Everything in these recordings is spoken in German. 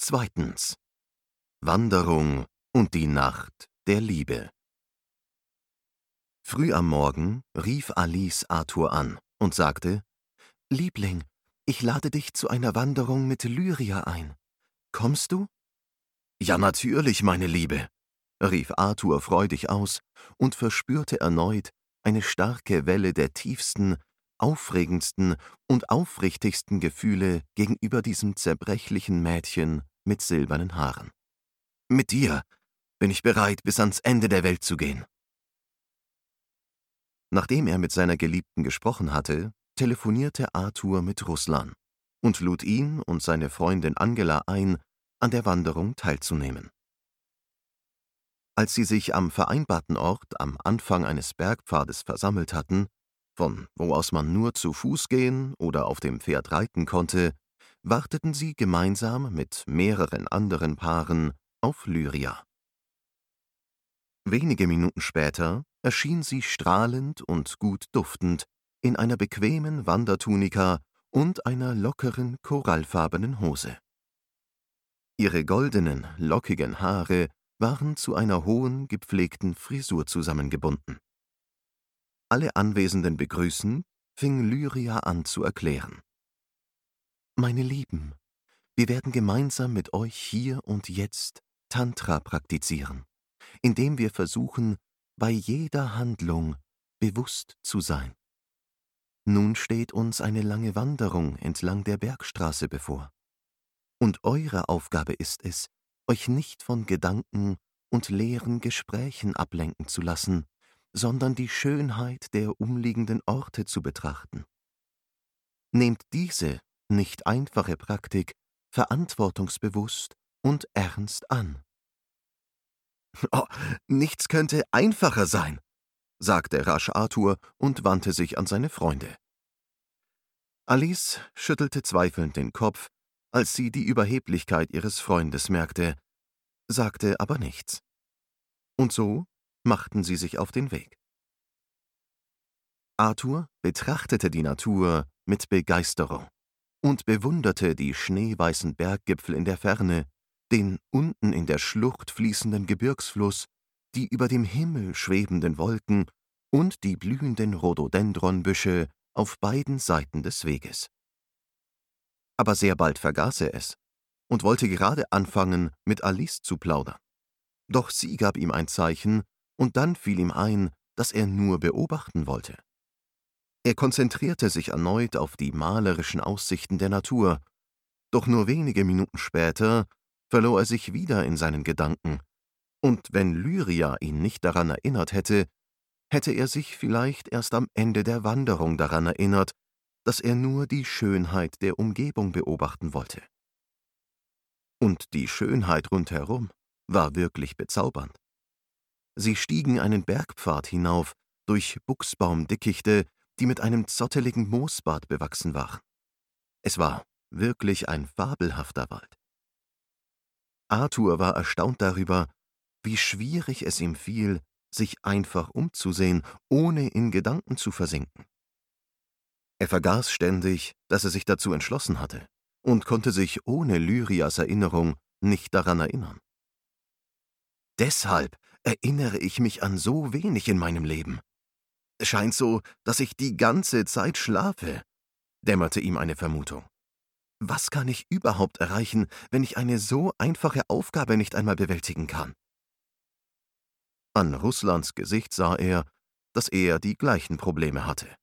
Zweitens. Wanderung und die Nacht der Liebe. Früh am Morgen rief Alice Arthur an und sagte: »Liebling, ich lade dich zu einer Wanderung mit Lyria ein. Kommst du?« »Ja, natürlich, meine Liebe«, rief Arthur freudig aus und verspürte erneut eine starke Welle der tiefsten, aufregendsten und aufrichtigsten Gefühle gegenüber diesem zerbrechlichen Mädchen mit silbernen Haaren. »Mit dir bin ich bereit, bis ans Ende der Welt zu gehen.« Nachdem er mit seiner Geliebten gesprochen hatte, telefonierte Arthur mit Ruslan und lud ihn und seine Freundin Angela ein, an der Wanderung teilzunehmen. Als sie sich am vereinbarten Ort am Anfang eines Bergpfades versammelt hatten, von wo aus man nur zu Fuß gehen oder auf dem Pferd reiten konnte, warteten sie gemeinsam mit mehreren anderen Paaren auf Lyria. Wenige Minuten später erschien sie strahlend und gut duftend in einer bequemen Wandertunika und einer lockeren korallfarbenen Hose. Ihre goldenen, lockigen Haare waren zu einer hohen, gepflegten Frisur zusammengebunden. Alle Anwesenden begrüßend, fing Lyria an zu erklären: »Meine Lieben, wir werden gemeinsam mit euch hier und jetzt Tantra praktizieren, indem wir versuchen, bei jeder Handlung bewusst zu sein. Nun steht uns eine lange Wanderung entlang der Bergstraße bevor. Und eure Aufgabe ist es, euch nicht von Gedanken und leeren Gesprächen ablenken zu lassen, sondern die Schönheit der umliegenden Orte zu betrachten. Nehmt diese nicht einfache Praktik verantwortungsbewusst und ernst an.« »Oh, nichts könnte einfacher sein«, sagte rasch Arthur und wandte sich an seine Freunde. Alice schüttelte zweifelnd den Kopf, als sie die Überheblichkeit ihres Freundes merkte, sagte aber nichts. Und so machten sie sich auf den Weg. Arthur betrachtete die Natur mit Begeisterung und bewunderte die schneeweißen Berggipfel in der Ferne, den unten in der Schlucht fließenden Gebirgsfluss, die über dem Himmel schwebenden Wolken und die blühenden Rhododendronbüsche auf beiden Seiten des Weges. Aber sehr bald vergaß er es und wollte gerade anfangen, mit Alice zu plaudern. Doch sie gab ihm ein Zeichen, und dann fiel ihm ein, dass er nur beobachten wollte. Er konzentrierte sich erneut auf die malerischen Aussichten der Natur, doch nur wenige Minuten später verlor er sich wieder in seinen Gedanken, und wenn Lyria ihn nicht daran erinnert hätte, hätte er sich vielleicht erst am Ende der Wanderung daran erinnert, dass er nur die Schönheit der Umgebung beobachten wollte. Und die Schönheit rundherum war wirklich bezaubernd. Sie stiegen einen Bergpfad hinauf durch Buchsbaumdickichte, die mit einem zotteligen Moosbad bewachsen waren. Es war wirklich ein fabelhafter Wald. Arthur war erstaunt darüber, wie schwierig es ihm fiel, sich einfach umzusehen, ohne in Gedanken zu versinken. Er vergaß ständig, dass er sich dazu entschlossen hatte, und konnte sich ohne Lyrias Erinnerung nicht daran erinnern. »Deshalb erinnere ich mich an so wenig in meinem Leben. Es scheint so, dass ich die ganze Zeit schlafe«, dämmerte ihm eine Vermutung. »Was kann ich überhaupt erreichen, wenn ich eine so einfache Aufgabe nicht einmal bewältigen kann?« An Ruslans Gesicht sah er, dass er die gleichen Probleme hatte.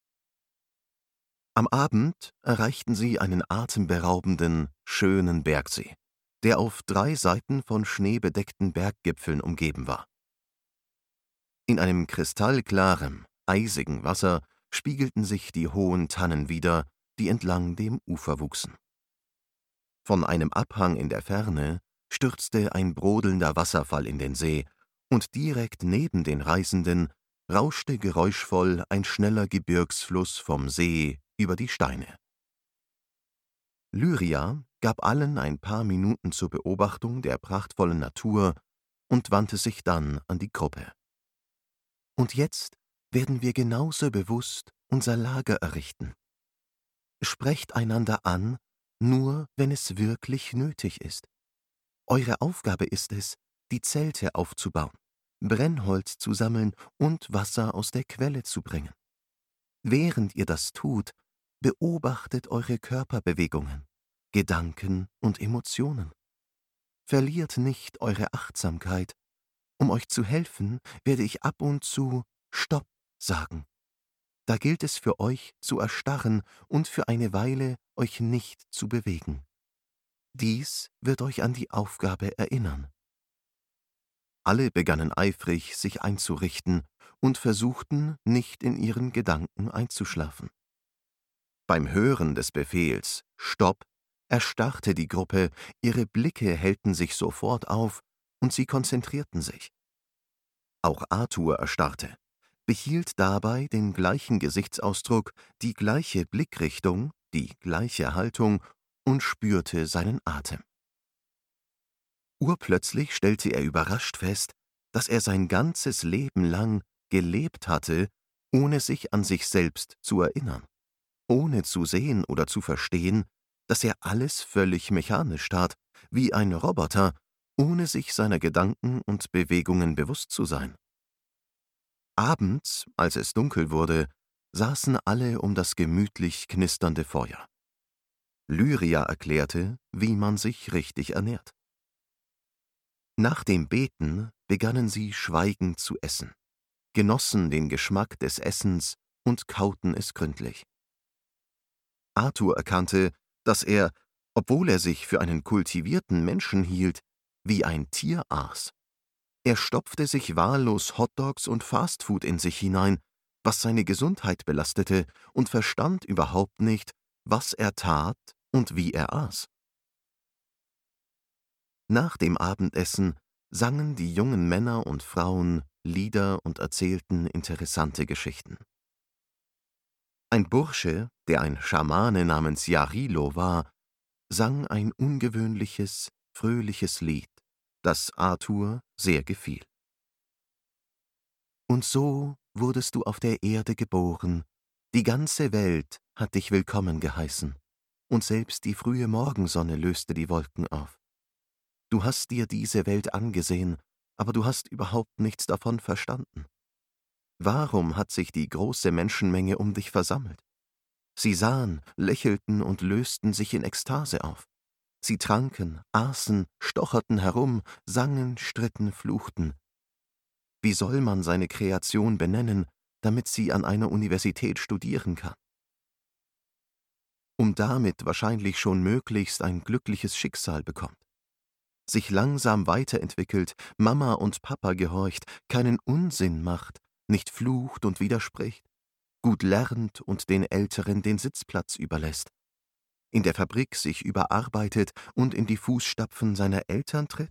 Am Abend erreichten sie einen atemberaubenden, schönen Bergsee, der auf 3 Seiten von schneebedeckten Berggipfeln umgeben war. In einem kristallklaren, eisigen Wasser spiegelten sich die hohen Tannen wider, die entlang dem Ufer wuchsen. Von einem Abhang in der Ferne stürzte ein brodelnder Wasserfall in den See, und direkt neben den Reisenden rauschte geräuschvoll ein schneller Gebirgsfluss vom See über die Steine. Lyria gab allen ein paar Minuten zur Beobachtung der prachtvollen Natur und wandte sich dann an die Gruppe. »Und jetzt werden wir genauso bewusst unser Lager errichten. Sprecht einander an, nur wenn es wirklich nötig ist. Eure Aufgabe ist es, die Zelte aufzubauen, Brennholz zu sammeln und Wasser aus der Quelle zu bringen. Während ihr das tut, beobachtet eure Körperbewegungen, Gedanken und Emotionen. Verliert nicht eure Achtsamkeit. Um euch zu helfen, werde ich ab und zu Stopp sagen. Da gilt es für euch zu erstarren und für eine Weile euch nicht zu bewegen. Dies wird euch an die Aufgabe erinnern. Alle begannen eifrig, sich einzurichten und versuchten, nicht in ihren Gedanken einzuschlafen. Beim Hören des Befehls »Stopp« erstarrte die Gruppe, ihre Blicke hellten sich sofort auf und sie konzentrierten sich. Auch Arthur erstarrte, behielt dabei den gleichen Gesichtsausdruck, die gleiche Blickrichtung, die gleiche Haltung und spürte seinen Atem. Urplötzlich stellte er überrascht fest, dass er sein ganzes Leben lang gelebt hatte, ohne sich an sich selbst zu erinnern, ohne zu sehen oder zu verstehen, dass er alles völlig mechanisch tat, wie ein Roboter, ohne sich seiner Gedanken und Bewegungen bewusst zu sein. Abends, als es dunkel wurde, saßen alle um das gemütlich knisternde Feuer. Lyria erklärte, wie man sich richtig ernährt. Nach dem Beten begannen sie schweigend zu essen, genossen den Geschmack des Essens und kauten es gründlich. Arthur erkannte, dass er, obwohl er sich für einen kultivierten Menschen hielt, wie ein Tier aß. Er stopfte sich wahllos Hotdogs und Fastfood in sich hinein, was seine Gesundheit belastete, und verstand überhaupt nicht, was er tat und wie er aß. Nach dem Abendessen sangen die jungen Männer und Frauen Lieder und erzählten interessante Geschichten. Ein Bursche, der ein Schamane namens Yarilo war, sang ein ungewöhnliches, fröhliches Lied, das Arthur sehr gefiel. Und so wurdest du auf der Erde geboren, die ganze Welt hat dich willkommen geheißen, und selbst die frühe Morgensonne löste die Wolken auf. Du hast dir diese Welt angesehen, aber du hast überhaupt nichts davon verstanden. Warum hat sich die große Menschenmenge um dich versammelt? Sie sahen, lächelten und lösten sich in Ekstase auf. Sie tranken, aßen, stocherten herum, sangen, stritten, fluchten. Wie soll man seine Kreation benennen, damit sie an einer Universität studieren kann? Um damit wahrscheinlich schon möglichst ein glückliches Schicksal bekommt. Sich langsam weiterentwickelt, Mama und Papa gehorcht, keinen Unsinn macht, nicht flucht und widerspricht, gut lernt und den Älteren den Sitzplatz überlässt, in der Fabrik sich überarbeitet und in die Fußstapfen seiner Eltern tritt?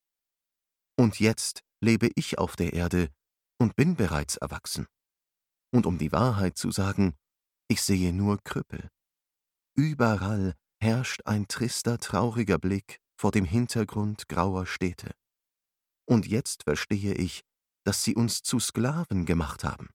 Und jetzt lebe ich auf der Erde und bin bereits erwachsen. Und um die Wahrheit zu sagen, ich sehe nur Krüppel. Überall herrscht ein trister, trauriger Blick vor dem Hintergrund grauer Städte. Und jetzt verstehe ich, dass sie uns zu Sklaven gemacht haben.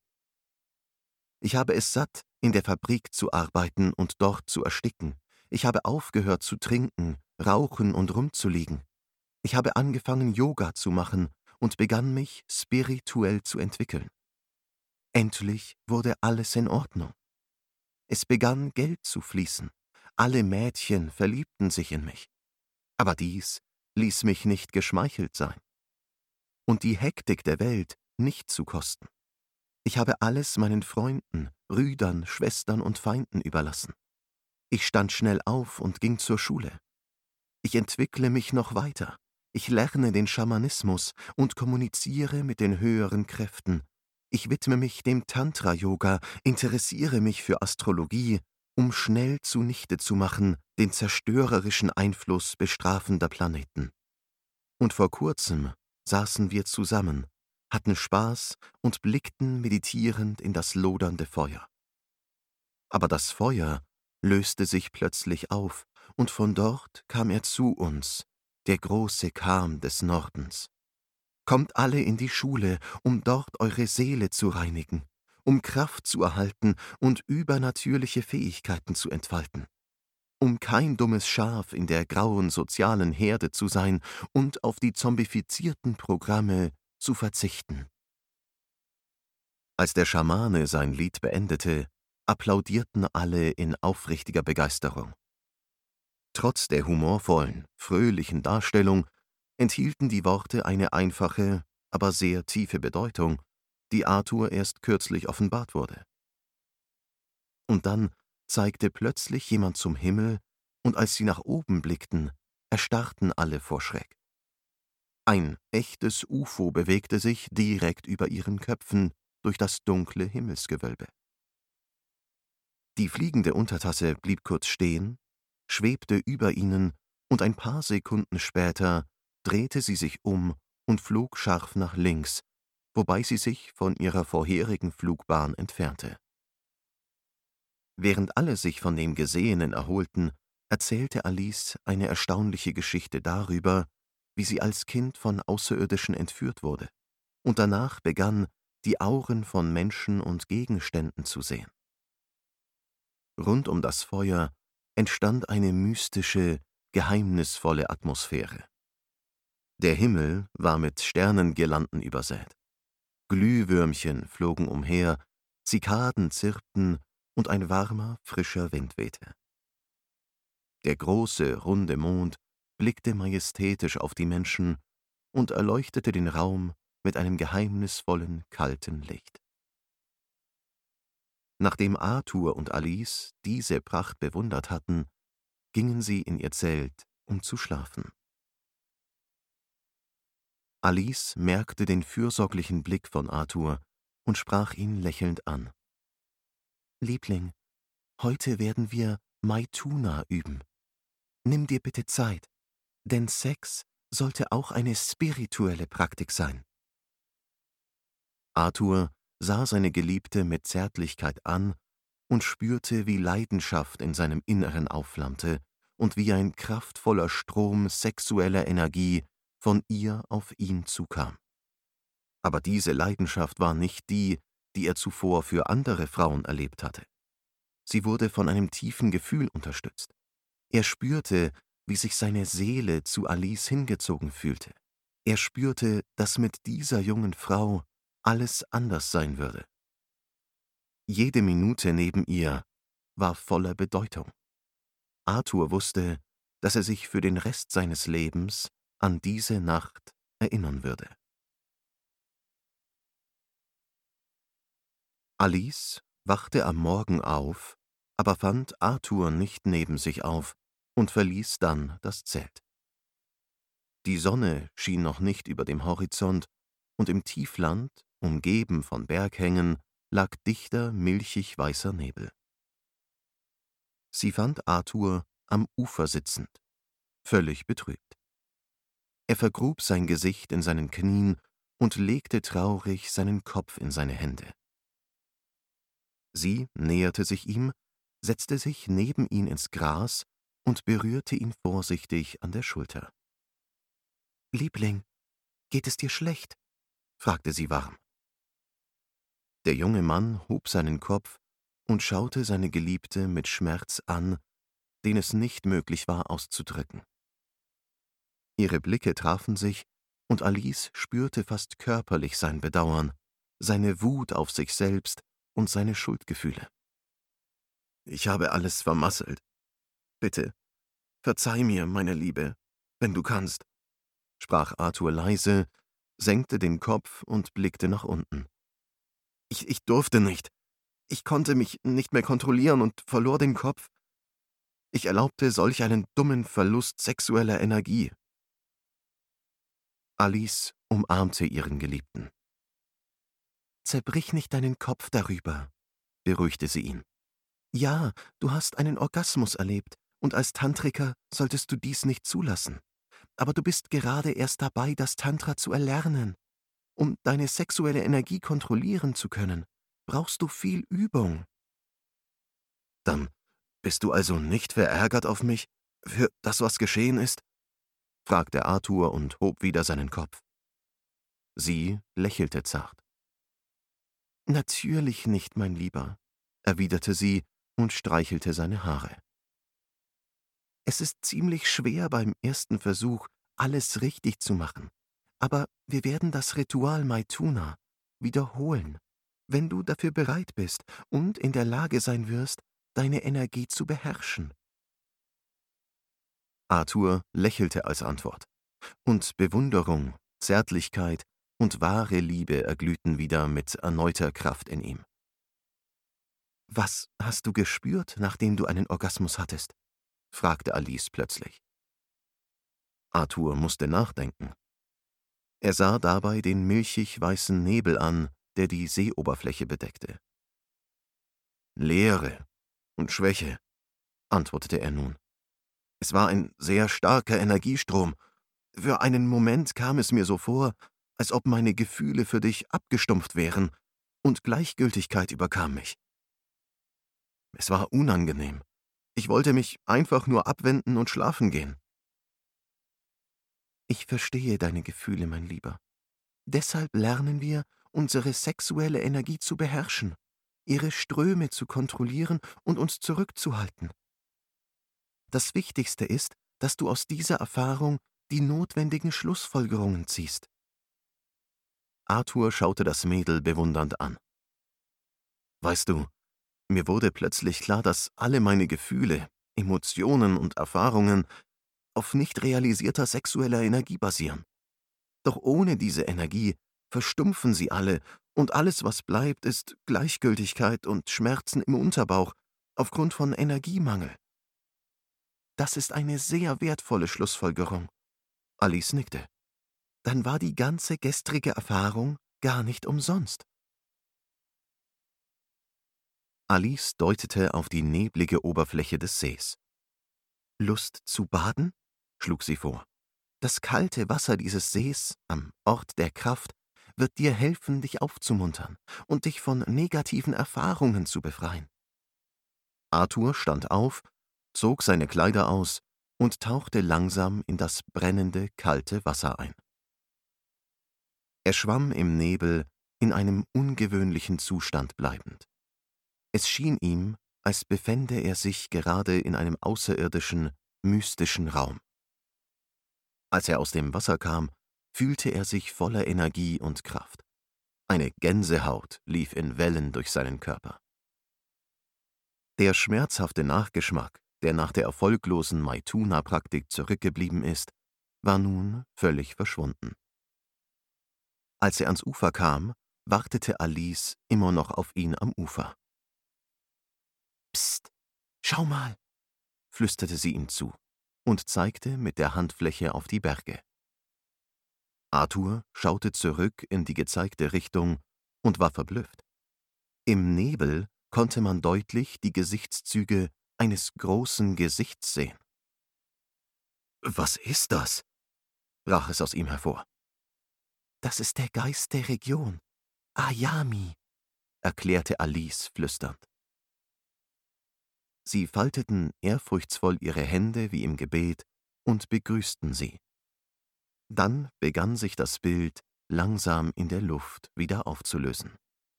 Ich habe es satt, in der Fabrik zu arbeiten und dort zu ersticken. Ich habe aufgehört zu trinken, rauchen und rumzuliegen. Ich habe angefangen, Yoga zu machen und begann mich spirituell zu entwickeln. Endlich wurde alles in Ordnung. Es begann Geld zu fließen. Alle Mädchen verliebten sich in mich. Aber dies ließ mich nicht geschmeichelt sein. Und die Hektik der Welt nicht zu kosten. Ich habe alles meinen Freunden, Brüdern, Schwestern und Feinden überlassen. Ich stand schnell auf und ging zur Schule. Ich entwickle mich noch weiter. Ich lerne den Schamanismus und kommuniziere mit den höheren Kräften. Ich widme mich dem Tantra-Yoga, interessiere mich für Astrologie, um schnell zunichte zu machen den zerstörerischen Einfluss bestrafender Planeten. Und vor kurzem saßen wir zusammen, hatten Spaß und blickten meditierend in das lodernde Feuer. Aber das Feuer löste sich plötzlich auf, und von dort kam er zu uns, der große Kam des Nordens. Kommt alle in die Schule, um dort eure Seele zu reinigen, um Kraft zu erhalten und übernatürliche Fähigkeiten zu entfalten. um kein dummes Schaf in der grauen sozialen Herde zu sein und auf die zombifizierten Programme zu verzichten. Als der Schamane sein Lied beendete, applaudierten alle in aufrichtiger Begeisterung. Trotz der humorvollen, fröhlichen Darstellung enthielten die Worte eine einfache, aber sehr tiefe Bedeutung, die Arthur erst kürzlich offenbart wurde. Und dann zeigte plötzlich jemand zum Himmel, und als sie nach oben blickten, erstarrten alle vor Schreck. Ein echtes UFO bewegte sich direkt über ihren Köpfen durch das dunkle Himmelsgewölbe. Die fliegende Untertasse blieb kurz stehen, schwebte über ihnen, und ein paar Sekunden später drehte sie sich um und flog scharf nach links, wobei sie sich von ihrer vorherigen Flugbahn entfernte. Während alle sich von dem Gesehenen erholten, erzählte Alice eine erstaunliche Geschichte darüber, wie sie als Kind von Außerirdischen entführt wurde und danach begann, die Auren von Menschen und Gegenständen zu sehen. Rund um das Feuer entstand eine mystische, geheimnisvolle Atmosphäre. Der Himmel war mit Sternengirlanden übersät. Glühwürmchen flogen umher, Zikaden zirpten und ein warmer, frischer Wind wehte. Der große, runde Mond blickte majestätisch auf die Menschen und erleuchtete den Raum mit einem geheimnisvollen, kalten Licht. Nachdem Arthur und Alice diese Pracht bewundert hatten, gingen sie in ihr Zelt, um zu schlafen. Alice merkte den fürsorglichen Blick von Arthur und sprach ihn lächelnd an. »Liebling, heute werden wir Maituna üben. Nimm dir bitte Zeit, denn Sex sollte auch eine spirituelle Praktik sein.« Arthur sah seine Geliebte mit Zärtlichkeit an und spürte, wie Leidenschaft in seinem Inneren aufflammte und wie ein kraftvoller Strom sexueller Energie von ihr auf ihn zukam. Aber diese Leidenschaft war nicht die, die er zuvor für andere Frauen erlebt hatte. Sie wurde von einem tiefen Gefühl unterstützt. Er spürte, wie sich seine Seele zu Alice hingezogen fühlte. Er spürte, dass mit dieser jungen Frau alles anders sein würde. Jede Minute neben ihr war voller Bedeutung. Arthur wusste, dass er sich für den Rest seines Lebens an diese Nacht erinnern würde. Alice wachte am Morgen auf, aber fand Arthur nicht neben sich auf und verließ dann das Zelt. Die Sonne schien noch nicht über dem Horizont, und im Tiefland, umgeben von Berghängen, lag dichter, milchig weißer Nebel. Sie fand Arthur am Ufer sitzend, völlig betrübt. Er vergrub sein Gesicht in seinen Knien und legte traurig seinen Kopf in seine Hände. Sie näherte sich ihm, setzte sich neben ihn ins Gras und berührte ihn vorsichtig an der Schulter. »Liebling, geht es dir schlecht?« fragte sie warm. Der junge Mann hob seinen Kopf und schaute seine Geliebte mit Schmerz an, den es nicht möglich war auszudrücken. Ihre Blicke trafen sich, und Alice spürte fast körperlich sein Bedauern, seine Wut auf sich selbst und seine Schuldgefühle. »Ich habe alles vermasselt. Bitte, verzeih mir, meine Liebe, wenn du kannst«, sprach Arthur leise, senkte den Kopf und blickte nach unten. Ich durfte nicht. Ich konnte mich nicht mehr kontrollieren und verlor den Kopf. Ich erlaubte solch einen dummen Verlust sexueller Energie.« Alice umarmte ihren Geliebten. »Zerbrich nicht deinen Kopf darüber«, beruhigte sie ihn. »Ja, du hast einen Orgasmus erlebt, und als Tantriker solltest du dies nicht zulassen. Aber du bist gerade erst dabei, das Tantra zu erlernen. Um deine sexuelle Energie kontrollieren zu können, brauchst du viel Übung.« »Dann bist du also nicht verärgert auf mich, für das, was geschehen ist?« fragte Arthur und hob wieder seinen Kopf. Sie lächelte zart. »Natürlich nicht, mein Lieber«, erwiderte sie und streichelte seine Haare. Es ist ziemlich schwer beim ersten Versuch, alles richtig zu machen. Aber wir werden das Ritual Maituna wiederholen, wenn du dafür bereit bist und in der Lage sein wirst, deine Energie zu beherrschen. Arthur lächelte als Antwort, und Bewunderung, Zärtlichkeit und wahre Liebe erglühten wieder mit erneuter Kraft in ihm. »Was hast du gespürt, nachdem du einen Orgasmus hattest?« fragte Alice plötzlich. Arthur musste nachdenken. Er sah dabei den milchig-weißen Nebel an, der die Seeoberfläche bedeckte. »Leere und Schwäche«, antwortete er nun. »Es war ein sehr starker Energiestrom. Für einen Moment kam es mir so vor, als ob meine Gefühle für dich abgestumpft wären, und Gleichgültigkeit überkam mich. Es war unangenehm. Ich wollte mich einfach nur abwenden und schlafen gehen.« »Ich verstehe deine Gefühle, mein Lieber. Deshalb lernen wir, unsere sexuelle Energie zu beherrschen, ihre Ströme zu kontrollieren und uns zurückzuhalten. Das Wichtigste ist, dass du aus dieser Erfahrung die notwendigen Schlussfolgerungen ziehst.« Arthur schaute das Mädel bewundernd an. »Weißt du, mir wurde plötzlich klar, dass alle meine Gefühle, Emotionen und Erfahrungen auf nicht realisierter sexueller Energie basieren. Doch ohne diese Energie verstumpfen sie alle, und alles, was bleibt, ist Gleichgültigkeit und Schmerzen im Unterbauch aufgrund von Energiemangel.« »Das ist eine sehr wertvolle Schlussfolgerung.« Alice nickte. »Dann war die ganze gestrige Erfahrung gar nicht umsonst.« Alice deutete auf die neblige Oberfläche des Sees. »Lust zu baden?« schlug sie vor. »Das kalte Wasser dieses Sees, am Ort der Kraft, wird dir helfen, dich aufzumuntern und dich von negativen Erfahrungen zu befreien.« Arthur stand auf, zog seine Kleider aus und tauchte langsam in das brennende, kalte Wasser ein. Er schwamm im Nebel, in einem ungewöhnlichen Zustand bleibend. Es schien ihm, als befände er sich gerade in einem außerirdischen, mystischen Raum. Als er aus dem Wasser kam, fühlte er sich voller Energie und Kraft. Eine Gänsehaut lief in Wellen durch seinen Körper. Der schmerzhafte Nachgeschmack, der nach der erfolglosen Maituna-Praktik zurückgeblieben ist, war nun völlig verschwunden. Als er ans Ufer kam, wartete Alice immer noch auf ihn am Ufer. »Psst, schau mal«, flüsterte sie ihm zu und zeigte mit der Handfläche auf die Berge. Arthur schaute zurück in die gezeigte Richtung und war verblüfft. Im Nebel konnte man deutlich die Gesichtszüge eines großen Gesichts sehen. »Was ist das?« brach es aus ihm hervor. »Das ist der Geist der Region, Ayami«, erklärte Alice flüsternd. Sie falteten ehrfurchtsvoll ihre Hände wie im Gebet und begrüßten sie. Dann begann sich das Bild langsam in der Luft wieder aufzulösen.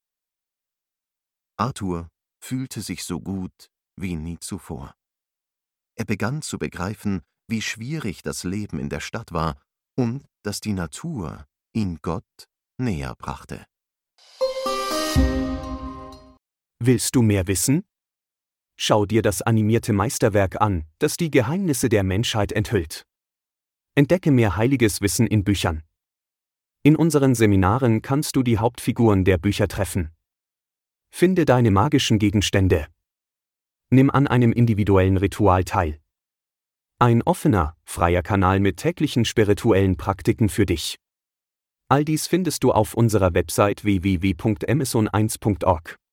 Arthur fühlte sich so gut wie nie zuvor. Er begann zu begreifen, wie schwierig das Leben in der Stadt war und dass die Natur ihn Gott näher brachte. Willst du mehr wissen? Schau dir das animierte Meisterwerk an, das die Geheimnisse der Menschheit enthüllt. Entdecke mehr heiliges Wissen in Büchern. In unseren Seminaren kannst du die Hauptfiguren der Bücher treffen. Finde deine magischen Gegenstände. Nimm an einem individuellen Ritual teil. Ein offener, freier Kanal mit täglichen spirituellen Praktiken für dich. All dies findest du auf unserer Website www.amazon1.org.